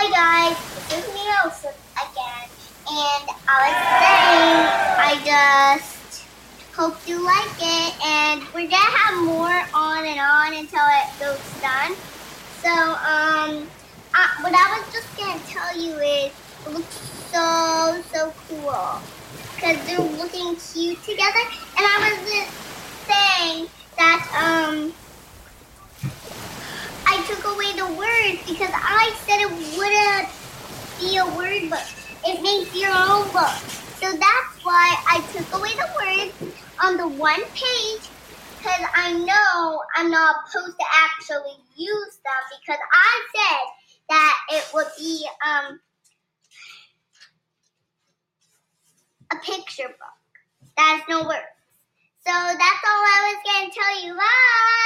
Hi guys, this is me Elsa again, and I was saying I just hope you like it, and we're gonna have more on and on until it goes done. So what I was just gonna tell you is it looks so cool because they're looking cute together, and I was just saying that I took away the words because I said it wouldn't be a word book. It makes your own book. So that's why I took away the words on the one page because I know I'm not supposed to actually use them because I said that it would be a picture book. That has no words. So that's all I was going to tell you. Bye!